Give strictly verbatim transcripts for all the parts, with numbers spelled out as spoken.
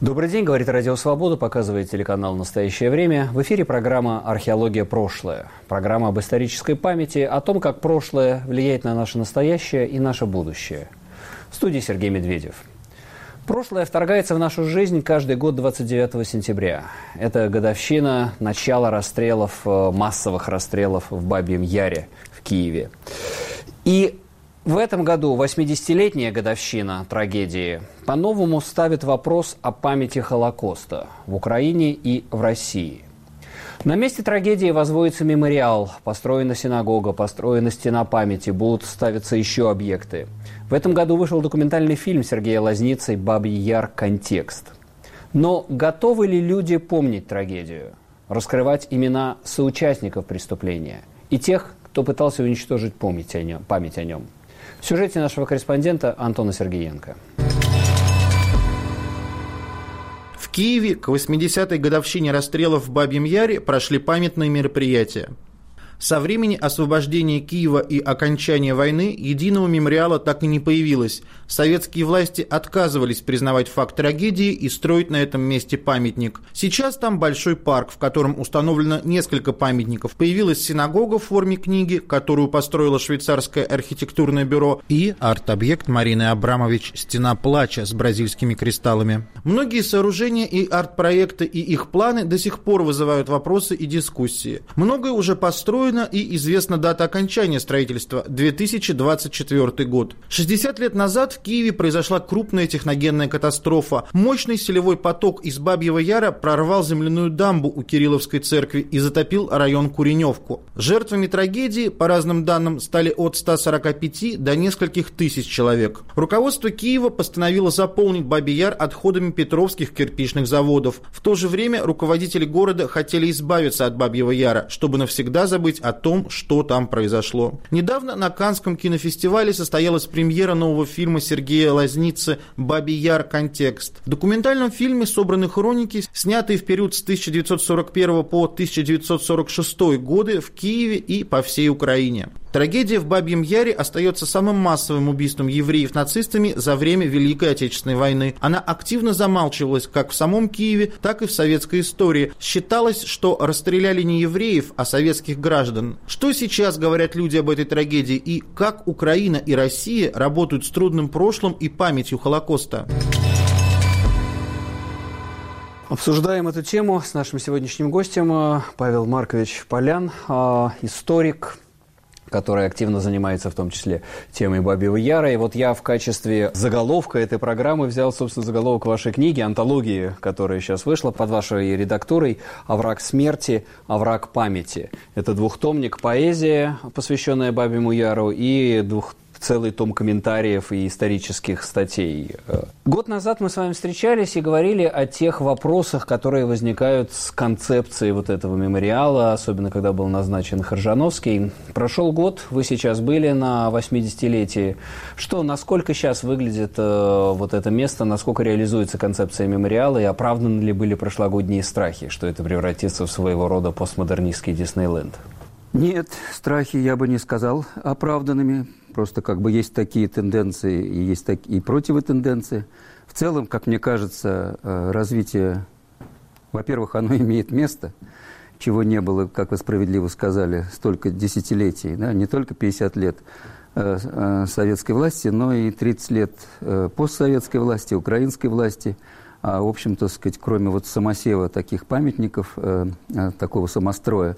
Добрый день, говорит Радио Свобода, показывает телеканал «Настоящее время». В эфире программа «Археология. Прошлое». Программа об исторической памяти, о том, как прошлое влияет на наше настоящее и наше будущее. В студии Сергей Медведев. Прошлое вторгается в нашу жизнь каждый год двадцать девятого сентября. Это годовщина начала расстрелов, массовых расстрелов в Бабьем Яре в Киеве. И в этом году восьмидесятилетняя годовщина трагедии по-новому ставит вопрос о памяти Холокоста в Украине и в России. На месте трагедии возводится мемориал, построена синагога, построена стена памяти, будут ставиться еще объекты. В этом году вышел документальный фильм Сергея Лазницы «Бабий Яр. Контекст». Но готовы ли люди помнить трагедию, раскрывать имена соучастников преступления и тех, кто пытался уничтожить память о нем? Память о нем? В сюжете нашего корреспондента Антона Сергеенко. В Киеве к восьмидесятой годовщине расстрелов в Бабьем Яре прошли памятные мероприятия. Со времени освобождения Киева и окончания войны единого мемориала так и не появилось. Советские власти отказывались признавать факт трагедии и строить на этом месте памятник. Сейчас там большой парк, в котором установлено несколько памятников. Появилась синагога в форме книги, которую построило швейцарское архитектурное бюро, и арт-объект Марины Абрамович «Стена плача» с бразильскими кристаллами. Многие сооружения и арт-проекты и их планы до сих пор вызывают вопросы и дискуссии. Многое уже построено, и известна дата окончания строительства – две тысячи двадцать четвёртый год. шестьдесят лет назад в Киеве произошла крупная техногенная катастрофа. Мощный селевой поток из Бабьего Яра прорвал земляную дамбу у Кирилловской церкви и затопил район Куреневку. Жертвами трагедии, по разным данным, стали от ста сорока пяти до нескольких тысяч человек. Руководство Киева постановило заполнить Бабий Яр отходами петровских кирпичных заводов. В то же время руководители города хотели избавиться от Бабьего Яра, чтобы навсегда забыть о том, что там произошло. Недавно на Каннском кинофестивале состоялась премьера нового фильма Сергея Лазницы «Бабий Яр. Контекст». В документальном фильме собраны хроники, снятые в период с тысяча девятьсот сорок первого по тысяча девятьсот сорок шестой годы в Киеве и по всей Украине. Трагедия в Бабьем Яре остается самым массовым убийством евреев нацистами за время Великой Отечественной войны. Она активно замалчивалась как в самом Киеве, так и в советской истории. Считалось, что расстреляли не евреев, а советских граждан. Что сейчас говорят люди об этой трагедии и как Украина и Россия работают с трудным прошлым и памятью Холокоста? Обсуждаем эту тему с нашим сегодняшним гостем Павел Маркович Полян, историк, который активно занимается в том числе темой Бабьего Яра. И вот я в качестве заголовка этой программы взял, собственно, заголовок вашей книги, антологии, которая сейчас вышла под вашей редактурой «Овраг смерти. Овраг памяти». Это двухтомник поэзия, посвященная Бабьему Яру, и двух целый том комментариев и исторических статей. Год назад мы с вами встречались и говорили о тех вопросах, которые возникают с концепцией вот этого мемориала, особенно когда был назначен Хоржановский. Прошел год, вы сейчас были на восьмидесятилетии. Что, насколько сейчас выглядит э, вот это место, насколько реализуется концепция мемориала, и оправданы ли были прошлогодние страхи, что это превратится в своего рода постмодернистский Диснейленд? Нет, страхи я бы не сказал оправданными. Просто как бы есть такие тенденции и есть такие и противотенденции. В целом, как мне кажется, развитие, во-первых, оно имеет место, чего не было, как вы справедливо сказали, столько десятилетий, да, не только пятьдесят лет советской власти, но и тридцать лет постсоветской власти, украинской власти. А, в общем-то, сказать, кроме вот самосева таких памятников, такого самостроя,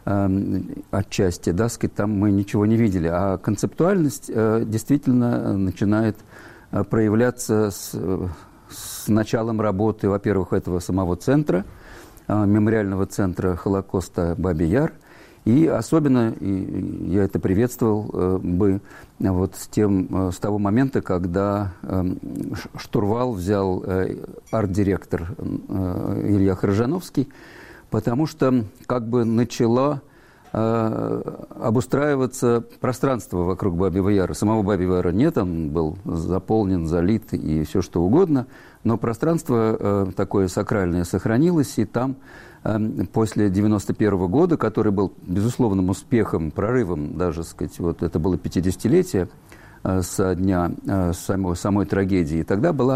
отчасти, да, сказать, там мы ничего не видели. А концептуальность э, действительно начинает э, проявляться с, с началом работы, во-первых, этого самого центра, э, мемориального центра Холокоста Бабий Яр. И особенно, и я это приветствовал э, бы, вот с, тем, э, с того момента, когда э, штурвал взял э, арт-директор э, Илья Хоржановский, потому что как бы начало э, обустраиваться пространство вокруг Бабьего Яра. Самого Бабьего Яра нет, он был заполнен, залит и все что угодно, но пространство э, такое сакральное сохранилось, и там э, после девяносто первого года, который был безусловным успехом, прорывом даже, сказать, вот это было пятидесятилетие э, со дня э, самой, самой трагедии, и тогда была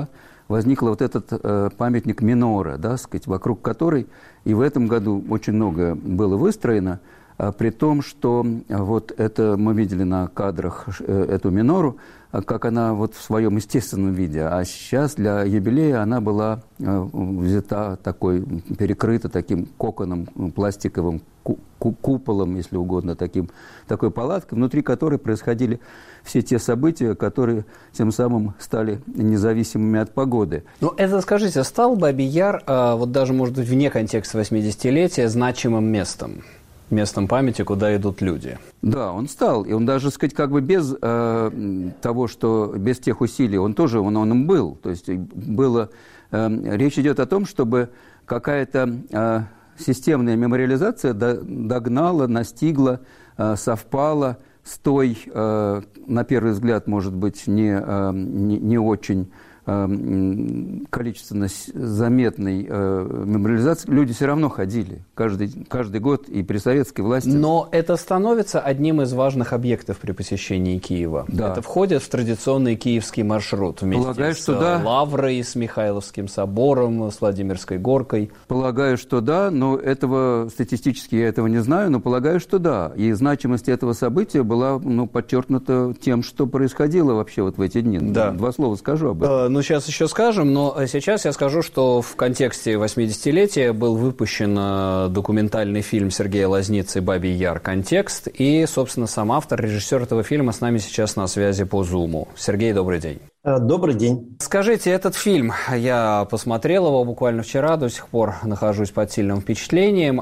возникла вот этот э, памятник Минора, да, сказать, вокруг которой и в этом году очень много было выстроено, а, при том, что вот это мы видели на кадрах э, эту Минору, как она вот в своем естественном виде, а сейчас для юбилея она была э, взята такой, перекрыта таким коконом пластиковым, ку- куполом, если угодно, таким, такой палаткой, внутри которой происходили все те события, которые тем самым стали независимыми от погоды. Ну, это, скажите, стал Бабий Яр, э, вот даже, может быть, вне контекста восьмидесятилетия, значимым местом? Местом памяти, куда идут люди. Да, он стал. И он даже, сказать, как бы без э, того, что без тех усилий, он тоже, он, он им был. То есть было, э, речь идет о том, чтобы какая-то э, системная мемориализация до, догнала, настигла, э, совпала с той, э, на первый взгляд, может быть, не, э, не, не очень количественно заметной э, мемориализации, люди все равно ходили каждый, каждый год и при советской власти. Но это становится одним из важных объектов при посещении Киева. Да. Это входит в традиционный киевский маршрут вместе Полагаю, с что да. Лаврой, с Михайловским собором, с Владимирской горкой. Полагаю, что да, но этого статистически я этого не знаю, но полагаю, что да. И значимость этого события была, ну, подчеркнута тем, что происходило вообще вот в эти дни. Да. Два слова скажу об этом. Ну, сейчас еще скажем, но сейчас я скажу, что в контексте восьмидесятилетия был выпущен документальный фильм Сергея Лозницы «Бабий Яр. Контекст», и, собственно, сам автор, режиссер этого фильма с нами сейчас на связи по Зуму. Сергей, добрый день. Добрый день. Скажите, этот фильм, я посмотрел его буквально вчера, до сих пор нахожусь под сильным впечатлением.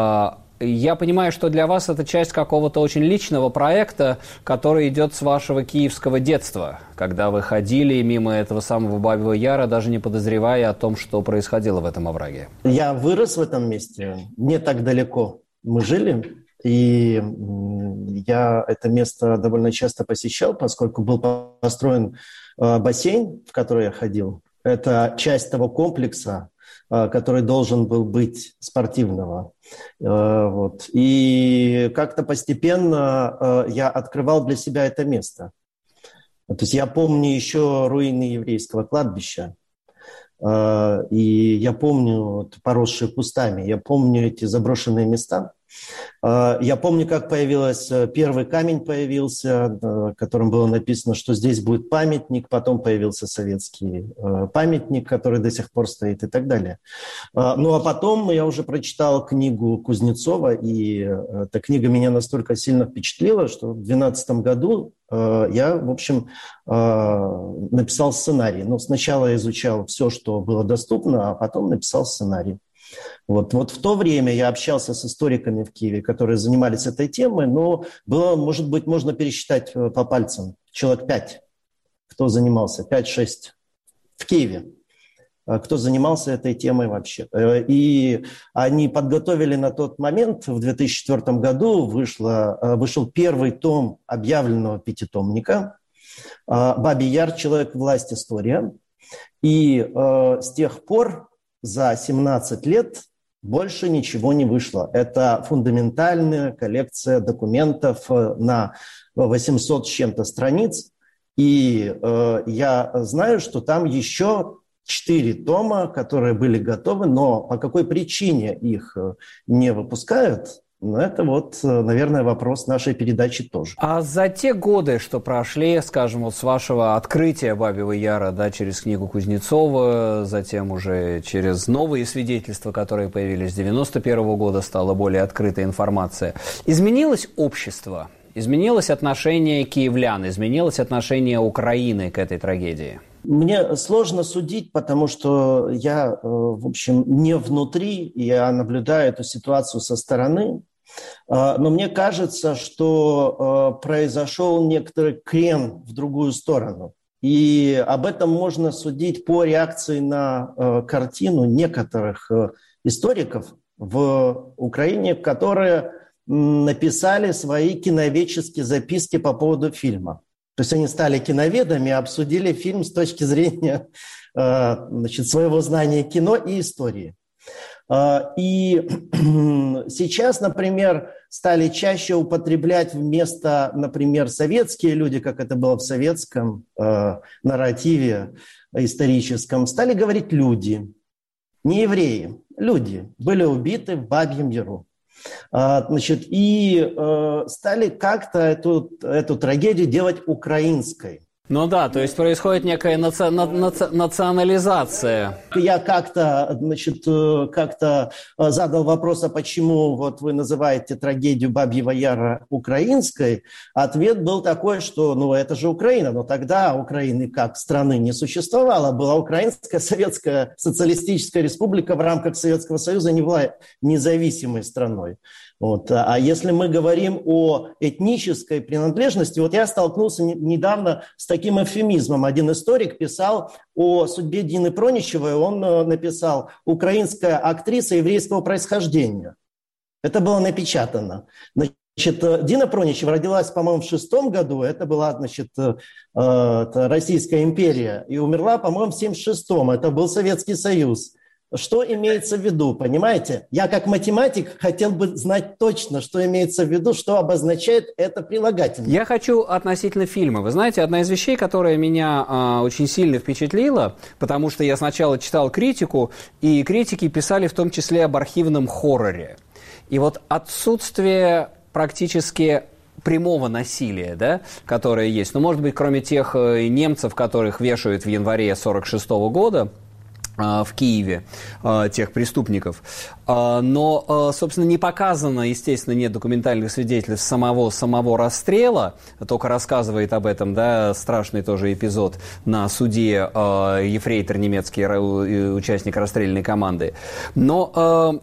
Я понимаю, что для вас это часть какого-то очень личного проекта, который идет с вашего киевского детства, когда вы ходили мимо этого самого Бабьего Яра, даже не подозревая о том, что происходило в этом овраге. Я вырос в этом месте, не так далеко мы жили, и я это место довольно часто посещал, поскольку был построен бассейн, в который я ходил. Это часть того комплекса, который должен был быть спортивного. Вот. И как-то постепенно я открывал для себя это место. То есть я помню еще руины еврейского кладбища. И я помню поросшие кустами. Я помню эти заброшенные места. Я помню, как появился первый камень, появился, которым было написано, что здесь будет памятник. Потом появился советский памятник, который до сих пор стоит и так далее. Ну а потом я уже прочитал книгу Кузнецова, и эта книга меня настолько сильно впечатлила, что в две тысячи двенадцатом году я, в общем, написал сценарий. Но сначала я изучал все, что было доступно, а потом написал сценарий. Вот, вот в то время я общался с историками в Киеве, которые занимались этой темой, но было, может быть, можно пересчитать по пальцам человек пять, кто занимался, пять-шесть в Киеве, кто занимался этой темой вообще. И они подготовили на тот момент, в две тысячи четвёртом году вышло, вышел первый том объявленного пятитомника «Бабий Яр. Человек, власть, история». И э, с тех пор за семнадцать лет больше ничего не вышло. Это фундаментальная коллекция документов на восемьсот с чем-то страниц. И э, я знаю, что там еще четыре тома, которые были готовы, но по какой причине их не выпускают, ну, это вот, наверное, вопрос нашей передачи тоже. А за те годы, что прошли, скажем, вот с вашего открытия Бабьего Яра, да, через книгу Кузнецова, затем уже через новые свидетельства, которые появились с девяносто первого года, стала более открытая информация, изменилось общество? Изменилось отношение киевлян? Изменилось отношение Украины к этой трагедии? Мне сложно судить, потому что я, в общем, не внутри, я наблюдаю эту ситуацию со стороны. Но мне кажется, что произошел некоторый крен в другую сторону. И об этом можно судить по реакции на картину некоторых историков в Украине, которые написали свои киноведческие записки по поводу фильма. То есть они стали киноведами и обсудили фильм с точки зрения значит, своего знания кино и истории. И сейчас, например, стали чаще употреблять вместо, например, советские люди, как это было в советском э, нарративе историческом, стали говорить люди, не евреи, люди были убиты в Бабьем Яру. А, значит, и э, стали как-то эту, эту трагедию делать украинской. Ну да, то есть происходит некая наци... наци... национализация. Я как-то, значит, как-то задал вопрос, а почему вот вы называете трагедию Бабьего Яра украинской? Ответ был такой, что ну это же Украина, но тогда Украины как страны не существовало. Была Украинская Советская Социалистическая Республика в рамках Советского Союза, не была независимой страной. Вот. А если мы говорим о этнической принадлежности, вот я столкнулся недавно с таким эвфемизмом. Один историк писал о судьбе Дины Проничевой, он написал «украинская актриса еврейского происхождения». Это было напечатано. Значит, Дина Проничева родилась, по-моему, в шестом году, это была, значит, Российская империя, и умерла, по-моему, в семьдесят шестом, это был Советский Союз. Что имеется в виду, понимаете? Я как математик хотел бы знать точно, что имеется в виду, что обозначает это прилагательное. Я хочу относительно фильма. Вы знаете, одна из вещей, которая меня э, очень сильно впечатлила, потому что я сначала читал критику, и критики писали в том числе об архивном хорроре. И вот отсутствие практически прямого насилия, да, которое есть, ну, может быть, кроме тех э, немцев, которых вешают в январе сорок шестого года, в Киеве, тех преступников. Но, собственно, не показано, естественно, нет документальных свидетельств самого, самого расстрела, только рассказывает об этом, да, страшный тоже эпизод на суде ефрейтор немецкий, участник расстрельной команды. Но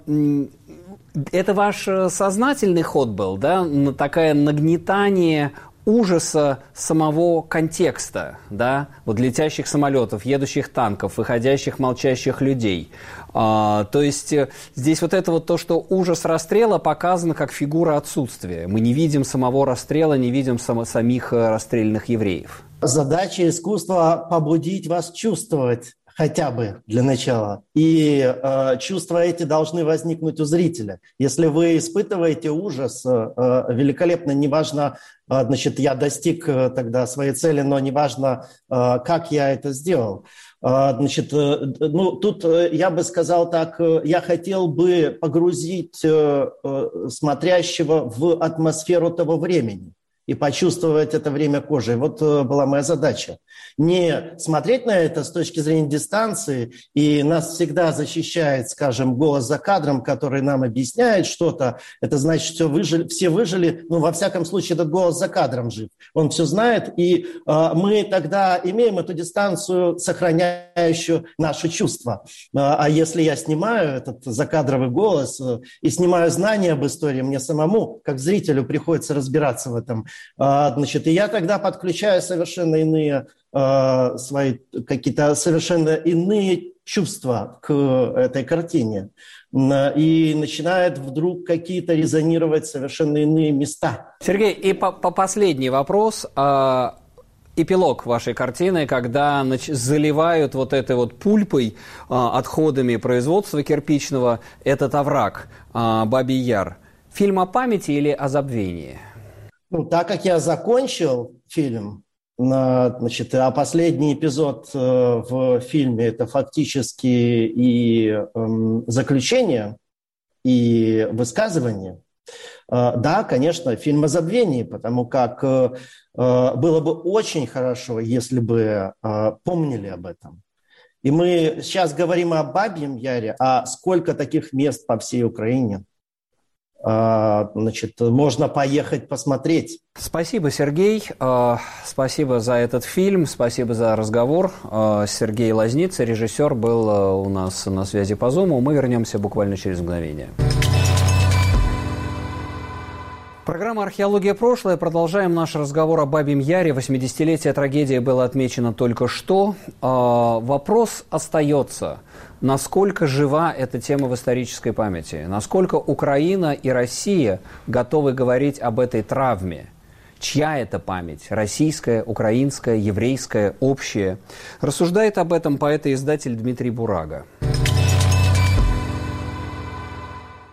это ваш сознательный ход был, да, такое нагнетание ужаса самого контекста, да, вот летящих самолетов, едущих танков, выходящих молчащих людей. А, то есть здесь вот это вот то, что ужас расстрела показан как фигура отсутствия. Мы не видим самого расстрела, не видим сам, самих расстрелянных евреев. Задача искусства – побудить вас чувствовать. Хотя бы для начала. И э, чувства эти должны возникнуть у зрителя. Если вы испытываете ужас, э, великолепно, неважно, э, значит, я достиг э, тогда своей цели, но неважно, э, как я это сделал. Э, значит, э, ну, тут э, я бы сказал так, э, я хотел бы погрузить э, э, смотрящего в атмосферу того времени и почувствовать это время кожей. Вот э, была моя задача. Не смотреть на это с точки зрения дистанции, и нас всегда защищает, скажем, голос за кадром, который нам объясняет что-то. Это значит, что выжили, все выжили, ну, во всяком случае, этот голос за кадром жив. Он все знает, и э, мы тогда имеем эту дистанцию, сохраняющую наши чувства. А если я снимаю этот закадровый голос э, и снимаю знания об истории, мне самому, как зрителю, приходится разбираться в этом. Э, значит, и я тогда подключаю совершенно иные свои какие-то совершенно иные чувства к этой картине. И начинают вдруг какие-то резонировать совершенно иные места. Сергей, и по, по последний вопрос. Эпилог вашей картины, когда заливают вот этой вот пульпой, отходами производства кирпичного, этот овраг, Бабий Яр. Фильм о памяти или о забвении? Ну, так как я закончил фильм, значит, а последний эпизод в фильме – это фактически и эм, заключение, и высказывание. Да, конечно, фильм о забвении, потому как э, было бы очень хорошо, если бы э, помнили об этом. И мы сейчас говорим о Бабьем Яре, а сколько таких мест по всей Украине? Значит, можно поехать посмотреть. Спасибо, Сергей. Спасибо за этот фильм, спасибо за разговор. Сергей Лазница, режиссер, был у нас на связи по Zoom. Мы вернемся буквально через мгновение. Программа «Археология. Прошлое». Продолжаем наш разговор о Бабьем Яре. восьмидесятилетие трагедии было отмечено только что. Вопрос остается. Насколько жива эта тема в исторической памяти? Насколько Украина и Россия готовы говорить об этой травме? Чья это память? Российская, украинская, еврейская, общая? Рассуждает об этом поэт и издатель Дмитрий Бурага.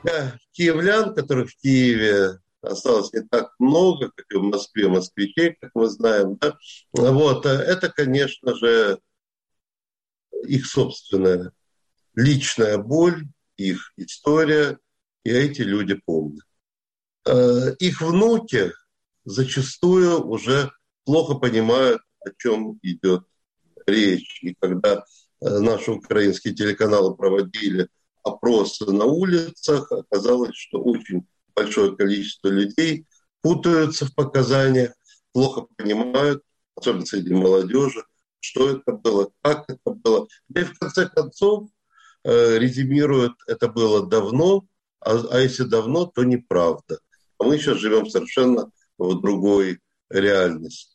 Для киевлян, которых в Киеве осталось не так много, как и в Москве, москвичей, как мы знаем, да, вот, это, конечно же, их собственная личная боль, их история, и эти люди помнят. Их внуки зачастую уже плохо понимают, о чем идет речь. И когда наши украинские телеканалы проводили опросы на улицах, оказалось, что очень большое количество людей путаются в показаниях, плохо понимают, особенно среди молодежи, что это было, как это было. И в конце концов э, резюмируют, это было давно, а, а если давно, то неправда. А мы сейчас живем совершенно в другой реальности.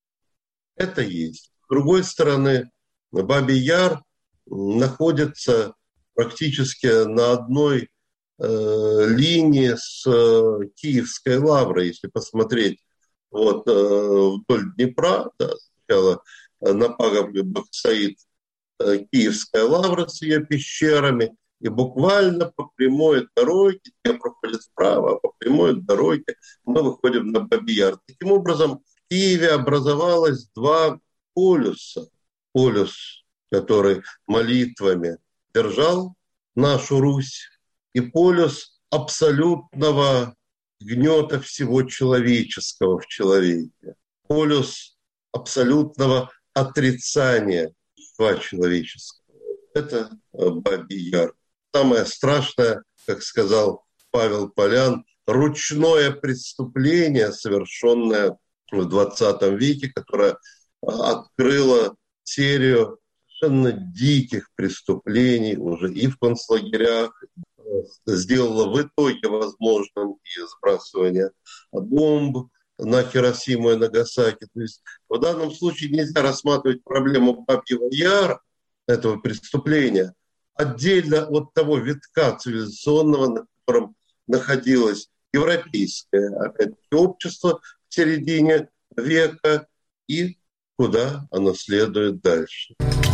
Это есть. С другой стороны, Бабий Яр находится практически на одной э, линии с э, Киевской лаврой, если посмотреть вот, э, вдоль Днепра, да, сначала на пагорбе стоит э, Киевская лавра с ее пещерами, и буквально по прямой дороге, где проходит справа, по прямой дороге мы выходим на Бабий Яр. Таким образом, в Киеве образовалось два полюса. Полюс, который молитвами держал нашу Русь, и полюс абсолютного гнета всего человеческого в человеке. Полюс абсолютного отрицания человеческого. Это Бабий Яр. Самое страшное, как сказал Павел Полян, ручное преступление, совершенное в двадцатом веке, которое открыло серию совершенно диких преступлений уже и в концлагерях, сделало в итоге возможным и сбрасывание бомб на Хиросиму и Нагасаки. То есть в данном случае нельзя рассматривать проблему Бабьего Яра, этого преступления, отдельно от того витка цивилизационного, на котором находилось европейское опять-таки общество в середине века, и куда оно следует дальше.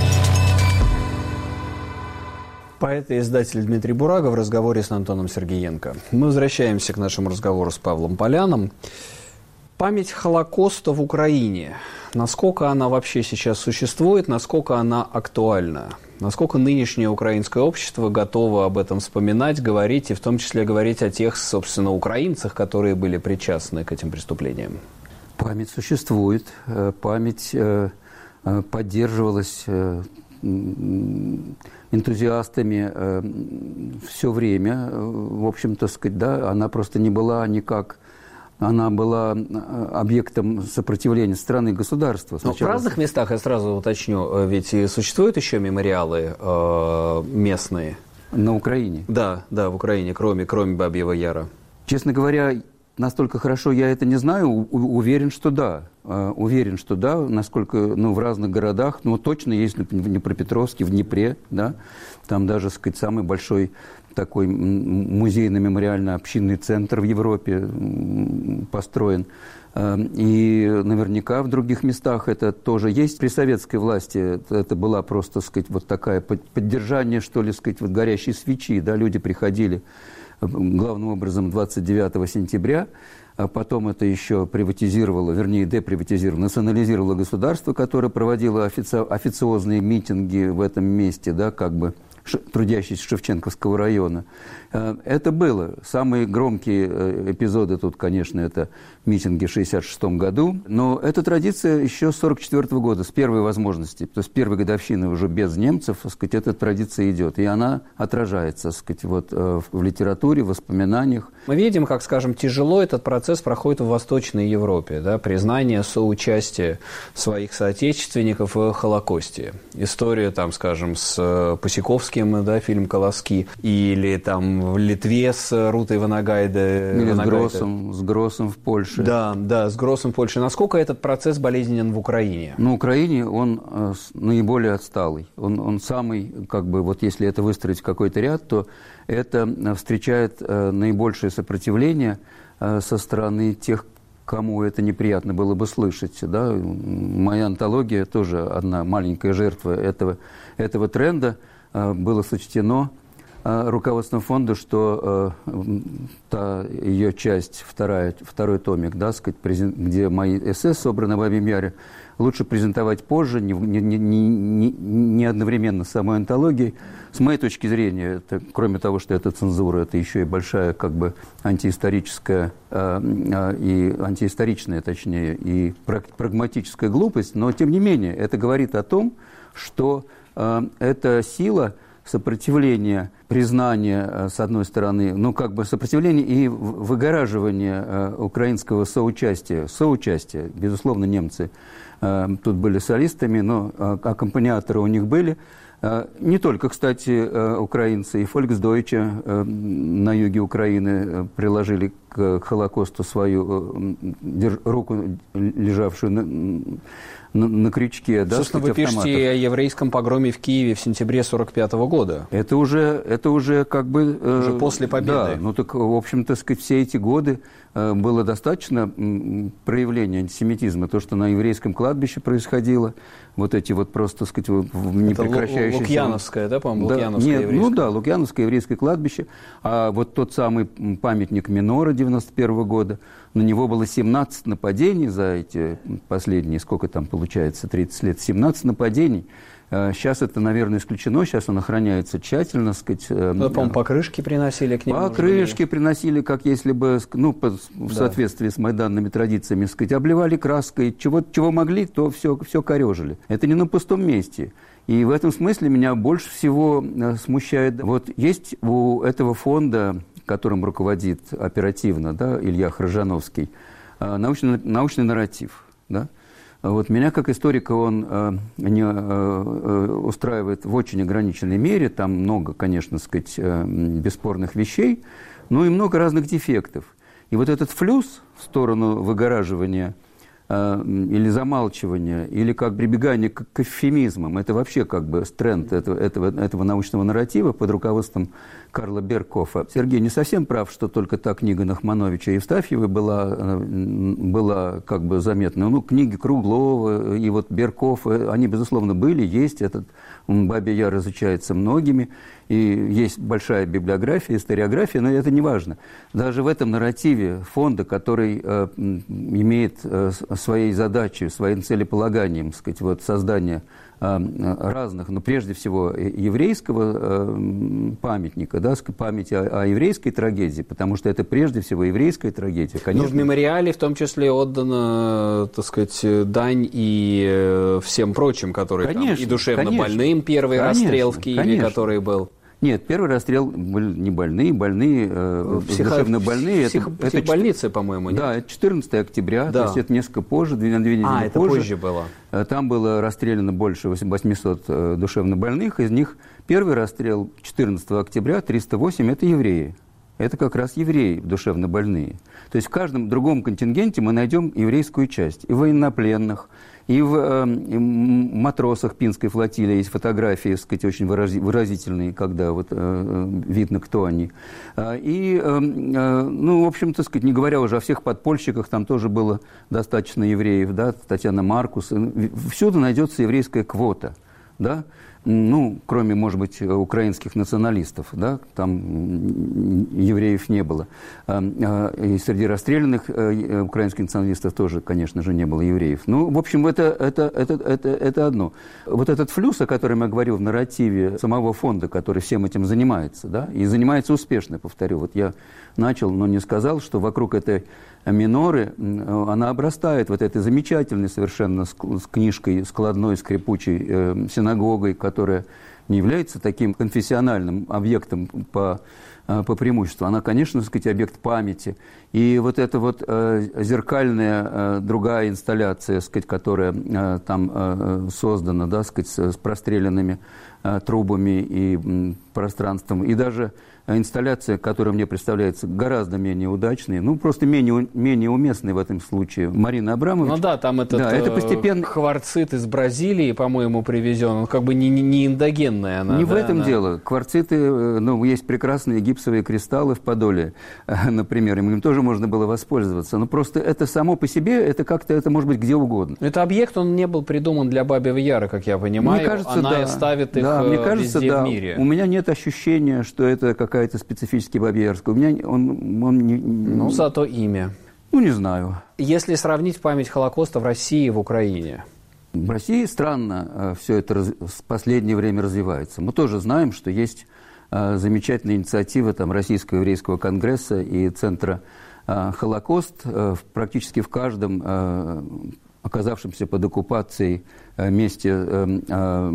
Поэт и издатель Дмитрий Бурага в разговоре с Антоном Сергеенко. Мы возвращаемся к нашему разговору с Павлом Поляном. Память Холокоста в Украине. Насколько она вообще сейчас существует, насколько она актуальна? Насколько нынешнее украинское общество готово об этом вспоминать, говорить, и в том числе говорить о тех, собственно, украинцах, которые были причастны к этим преступлениям? Память существует. Память поддерживалась энтузиастами все время. В общем-то, сказать, да, она просто не была никак... Она была объектом сопротивления страны и государства. Но в разных местах, я сразу уточню, ведь и существуют еще мемориалы э, местные? На Украине? Да, да, в Украине, кроме, кроме Бабьего Яра. Честно говоря, настолько хорошо я это не знаю, у, уверен, что да. Uh, уверен, что да, насколько, ну, в разных городах, ну, точно есть в Днепропетровске, в Днепре, да, там даже, так сказать, самый большой такой музейно-мемориально-общинный центр в Европе построен. И наверняка в других местах это тоже есть. При советской власти это была просто, так сказать, вот такая поддержание, что ли, так сказать, вот горящей свечи, да, люди приходили главным образом двадцать девятого сентября, а потом это еще приватизировало, вернее, деприватизировало, национализировало государство, которое проводило офици... официозные митинги в этом месте, да, как бы трудящиеся Шевченковского района. Это было. Самые громкие эпизоды тут, конечно, это митинги в шестьдесят шестом году. Но эта традиция еще с сорок четвёртого года, с первой возможности, то есть первой годовщины уже без немцев, так сказать, эта традиция идет. И она отражается, так сказать, вот, в литературе, в воспоминаниях. Мы видим, как, скажем, тяжело этот процесс проходит в Восточной Европе. Да? Признание соучастия своих соотечественников в Холокосте. История, там, скажем, с Посяковским, да, фильм «Колоски», или там в Литве с Рутой Ванагайде. Или Ванагайде. с Гроссом, с Гроссом в Польше. Да, да, с Гроссом в Польше. Насколько этот процесс болезненен в Украине? На Украине он э, наиболее отсталый. Он, он самый, как бы, вот если это выстроить в какой-то ряд, то это встречает э, наибольшее сопротивление э, со стороны тех, кому это неприятно было бы слышать. Да? Моя антология тоже одна маленькая жертва этого, этого тренда. Было сочтено руководством фонда, что э, та ее часть, вторая, второй томик, да, сказать, где мои эссе собраны в Бабьем Яре, лучше презентовать позже, не, не, не, не, не одновременно с самой антологией. С моей точки зрения, это, кроме того, что это цензура, это еще и большая как бы антиисторическая э, э, и антиисторичная, точнее, и прагматическая глупость, но тем не менее это говорит о том, что э, эта сила сопротивления, признания, с одной стороны, ну, как бы сопротивления и выгораживания э, украинского соучастия. Соучастия, безусловно, немцы э, тут были солистами, но э, аккомпаниаторы у них были. Э, не только, кстати, э, украинцы, и Volksdeutsche э, на юге Украины э, приложили к, к Холокосту свою э, держ, руку, лежавшую на, На, на крючке, да, собственно, вы пишете о еврейском погроме в Киеве в сентябре сорок пятого года. Это уже, это уже как бы... Э, уже после победы. Да, ну так, в общем-то, сказать, все эти годы э, было достаточно м, проявления антисемитизма. То, что на еврейском кладбище происходило, вот эти вот просто, сказать, непрекращающиеся... Это Лукьяновское, да, по-моему, да, Лукьяновское нет, еврейское? Ну да, Лукьяновское еврейское кладбище. А вот тот самый памятник Минора девяносто первого года, на него было семнадцать нападений за эти последние, сколько там получается, тридцать лет, семнадцать нападений. Сейчас это, наверное, исключено, сейчас он охраняется тщательно, сказать. Ну, по-моему, покрышки приносили к нему. Покрышки приносили, как если бы, ну, по, в да. соответствии с майданными традициями, сказать, обливали краской, чего, чего могли, то все, все корежили. Это не на пустом месте. И в этом смысле меня больше всего смущает, вот есть у этого фонда, которым руководит оперативно, да, Илья Хржановский, научный, научный нарратив, да. Вот меня как историка он э, не, э, устраивает в очень ограниченной мере, там много, конечно, сказать, э, бесспорных вещей, но и много разных дефектов. И вот этот флюс в сторону выгораживания э, или замалчивания, или как прибегание к, к эвфемизмам, это вообще как бы тренд этого, этого, этого научного нарратива под руководством Карла Беркофа. Сергей не совсем прав, что только та книга Нахмановича и Евстафьевой была, была как бы заметна. Ну, книги Круглова и вот Беркофа, они, безусловно, были, есть. Этот «Бабий Яр» изучается многими, и есть большая библиография, историография, но это не важно. Даже в этом нарративе фонда, который э, имеет э, своей задачей, своим целеполаганием, так сказать, вот, создание разных, но прежде всего еврейского памятника, да, памяти о, о еврейской трагедии, потому что это прежде всего еврейская трагедия. Конечно. Но в мемориале в том числе отдана, так сказать, дань и всем прочим, которые конечно, там, и душевно конечно, больным, первый конечно, расстрел в Киеве, конечно. Который был. Нет, первый расстрел были не больные, больные, э, Психо... душевно больные. Псих... Это, психбольницы, это, по-моему, нет? Да, это четырнадцатого октября, да. То есть это несколько позже, две, две недели а, позже. это позже было. Там было расстреляно больше восьмисот э, душевно больных, из них первый расстрел четырнадцатого октября, триста восемь, это евреи. Это как раз евреи душевно больные. То есть в каждом другом контингенте мы найдем еврейскую часть. И в военнопленных, и в э, и матросах Пинской флотилии есть фотографии, так сказать, очень вырази, выразительные, когда вот, э, видно, кто они. И, э, ну, в общем, так сказать, не говоря уже о всех подпольщиках, там тоже было достаточно евреев, да, Татьяна Маркус. Всюду найдется еврейская квота, да. Ну, кроме, может быть, украинских националистов, да, там евреев не было. И среди расстрелянных украинских националистов тоже, конечно же, не было евреев. Ну, в общем, это, это, это, это, это одно. Вот этот флюс, о котором я говорил в нарративе самого фонда, который всем этим занимается, да, и занимается успешно, повторю. Вот я начал, но не сказал, что вокруг этой Миноры, она обрастает вот этой замечательной совершенно с книжкой, складной, скрипучей э, синагогой, которая не является таким конфессиональным объектом по, э, по преимуществу. Она, конечно, так сказать, объект памяти. И вот эта вот э, зеркальная э, другая инсталляция, так сказать, которая э, там э, создана, да, так сказать, с, с простреленными э, трубами и э, пространством, и даже инсталляция, которая мне представляется гораздо менее удачной, ну, просто менее, менее уместной в этом случае. Марина Абрамович. Ну да, там этот да, это постепенно... кварцит из Бразилии, по-моему, привезен. Он как бы не, не, не эндогенная она. Не да, в этом она... дело. Кварциты, ну, есть прекрасные гипсовые кристаллы в Подоле, например, им тоже можно было воспользоваться. Но просто это само по себе, это как-то, это может быть где угодно. Это объект, он не был придуман для Бабьего Яра, как я понимаю. Мне кажется, она да. ставит их да, мне кажется, везде да. в мире. У меня нет ощущения, что это какая-то специфический Бабий Яр. У меня он, он не... Ну, зато имя. Ну, не знаю. Если сравнить память Холокоста в России и в Украине? В России странно э, все это раз, в последнее время развивается. Мы тоже знаем, что есть э, замечательная инициатива там, Российского еврейского конгресса и Центра э, «Холокост». Э, практически в каждом э, оказавшемся под оккупацией э, месте, э, э,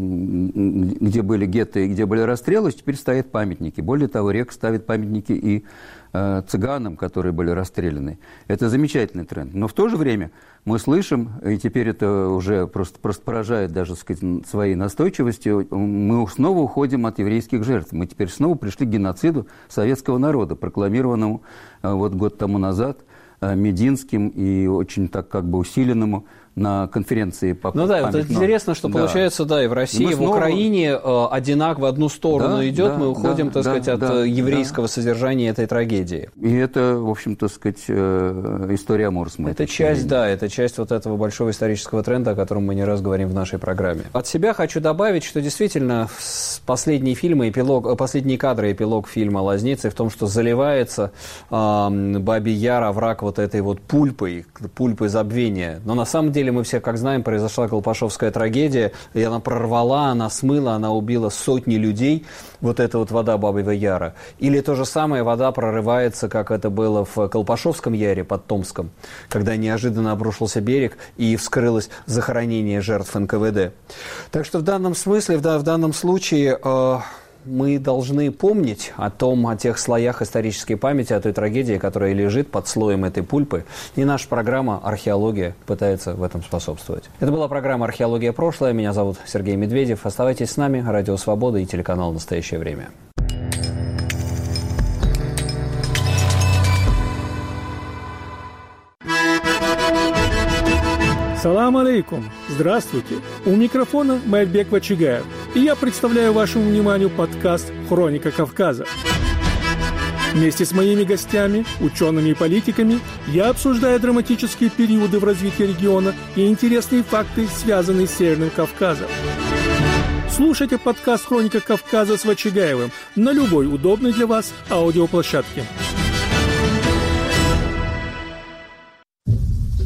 где были гетто и где были расстрелы, теперь стоят памятники. Более того, РЕК ставит памятники и э, цыганам, которые были расстреляны. Это замечательный тренд. Но в то же время мы слышим, и теперь это уже просто, просто поражает даже, так сказать, своей настойчивостью, мы снова уходим от еврейских жертв. Мы теперь снова пришли к геноциду советского народа, прокламированному э, вот год тому назад Мединским и очень так как бы усиленному на конференции по Ну да, памятному. это интересно, что да. получается, да, и в России, и в снова... Украине э, одинаково в одну сторону да, идет, да, мы уходим, да, так да, сказать, от да, еврейского да. содержания этой трагедии. И это, в общем, так сказать, история Морсма. Это часть, да, это часть вот этого большого исторического тренда, о котором мы не раз говорим в нашей программе. От себя хочу добавить, что действительно последние фильмы, эпилог, последние кадры, эпилог фильма «Лазницы» в том, что заливается э, Бабий Яр, овраг вот этой вот пульпой, пульпой забвения. Но на самом деле мы все, как знаем, произошла Колпашевская трагедия, и она прорвала, она смыла, она убила сотни людей, вот эта вот вода Бабьего Яра. Или то же самое, вода прорывается, как это было в Колпашевском Яре под Томском, когда неожиданно обрушился берег и вскрылось захоронение жертв эн ка вэ дэ. Так что в данном смысле, в, в данном случае... Э, мы должны помнить о том, о тех слоях исторической памяти, о той трагедии, которая лежит под слоем этой пульпы. И наша программа «Археология» пытается в этом способствовать. Это была программа «Археология. Прошлое». Меня зовут Сергей Медведев. Оставайтесь с нами. Радио «Свобода» и телеканал «Настоящее время». Салам алейкум! Здравствуйте! У микрофона Майбек Вачигаев, и я представляю вашему вниманию подкаст «Хроника Кавказа». Вместе с моими гостями, учеными и политиками, я обсуждаю драматические периоды в развитии региона и интересные факты, связанные с Северным Кавказом. Слушайте подкаст «Хроника Кавказа» с Вачигаевым на любой удобной для вас аудиоплощадке.